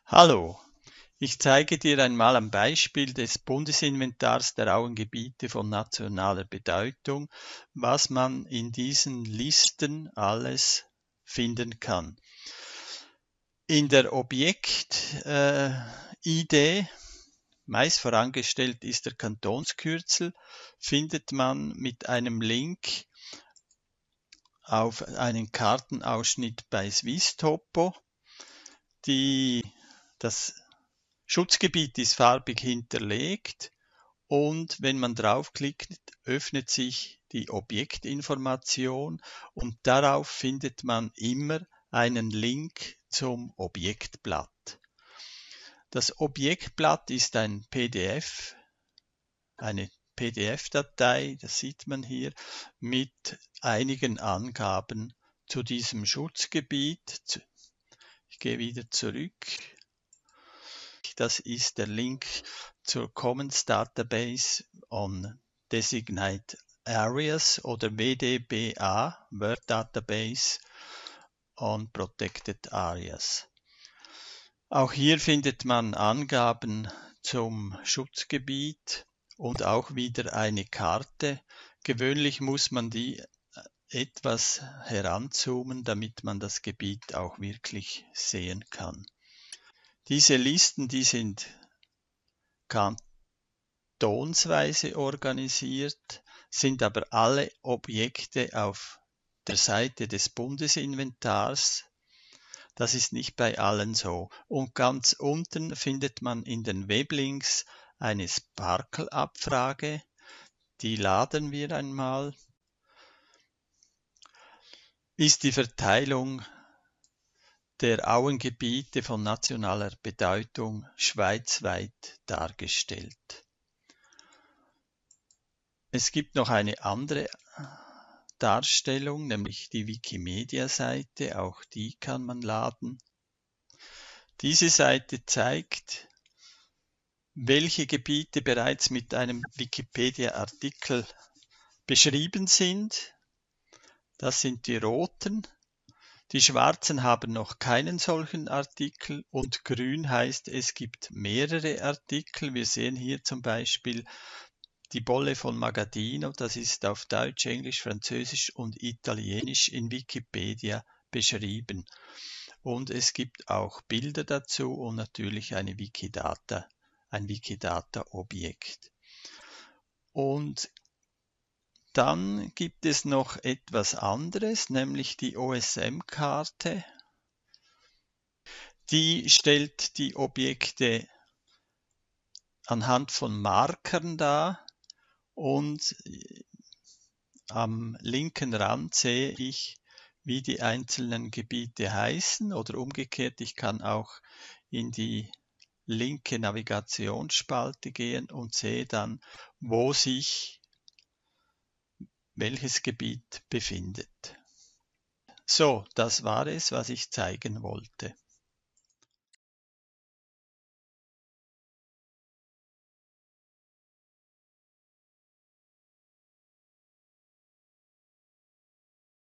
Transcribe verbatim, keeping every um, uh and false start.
Hallo, ich zeige dir einmal am Beispiel des Bundesinventars der Auengebiete von nationaler Bedeutung, was man in diesen Listen alles finden kann. In der Objekt-I D, meist vorangestellt ist der Kantonskürzel, findet man mit einem Link auf einen Kartenausschnitt bei Swisstopo. Die, das Schutzgebiet ist farbig hinterlegt und wenn man draufklickt, öffnet sich die Objektinformation und darauf findet man immer einen Link zum Objektblatt. Das Objektblatt ist ein P D F, eine P D F-Datei, das sieht man hier, mit einigen Angaben zu diesem Schutzgebiet. Ich gehe wieder zurück. Das ist der Link zur Commons Database on Designate Areas oder W D B A, World Database on Protected Areas. Auch hier findet man Angaben zum Schutzgebiet und auch wieder eine Karte. Gewöhnlich muss man die etwas heranzoomen, damit man das Gebiet auch wirklich sehen kann. Diese Listen, die sind kantonsweise organisiert, sind aber alle Objekte auf der Seite des Bundesinventars. Das ist nicht bei allen so. Und ganz unten findet man in den Weblinks eine Sparkle-Abfrage. Die laden wir einmal. Ist die Verteilung der Auengebiete von nationaler Bedeutung schweizweit dargestellt. Es gibt noch eine andere Darstellung, nämlich die Wikimedia-Seite, auch die kann man laden. Diese Seite zeigt, welche Gebiete bereits mit einem Wikipedia-Artikel beschrieben sind. Das sind die roten. Die schwarzen haben noch keinen solchen Artikel und grün heißt, es gibt mehrere Artikel. Wir sehen hier zum Beispiel die Bolle von Magadino, das ist auf Deutsch, Englisch, Französisch und Italienisch in Wikipedia beschrieben. Und es gibt auch Bilder dazu und natürlich eine Wikidata, ein Wikidata-Objekt. Und dann gibt es noch etwas anderes, nämlich die O S M-Karte. Die stellt die Objekte anhand von Markern dar und am linken Rand sehe ich, wie die einzelnen Gebiete heißen oder umgekehrt, ich kann auch in die linke Navigationsspalte gehen und sehe dann, wo sich welches Gebiet befindet. So, das war es, was ich zeigen wollte.